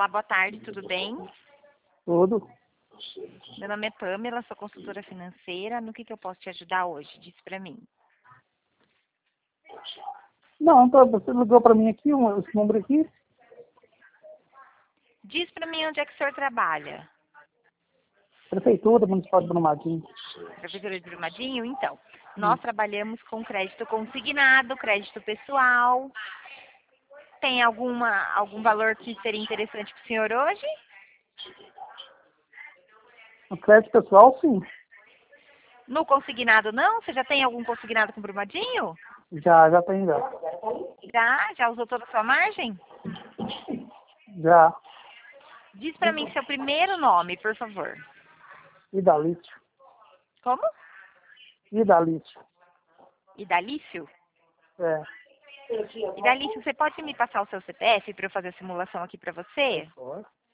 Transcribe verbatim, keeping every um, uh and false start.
Olá, boa tarde, tudo bem? Tudo. Meu nome é Pamela, sou consultora financeira. No que, que eu posso te ajudar hoje? Diz pra mim. Não, tá, você ligou para mim aqui, um, esse número aqui? Diz pra mim onde é que o senhor trabalha. Prefeitura Municipal de Brumadinho. Prefeitura de Brumadinho? Então, nós trabalhamos com crédito consignado, crédito pessoal. Tem alguma, algum valor que seria interessante para o senhor hoje? No crédito pessoal, sim. No consignado não? Você já tem algum consignado com Brumadinho? Já, já tem já. Já? Já usou toda a sua margem? Já. Diz pra mim seu primeiro nome, por favor. Idalício. Como? Idalício. Idalício? É. Idalício, você pode me passar o seu C P F para eu fazer a simulação aqui para você?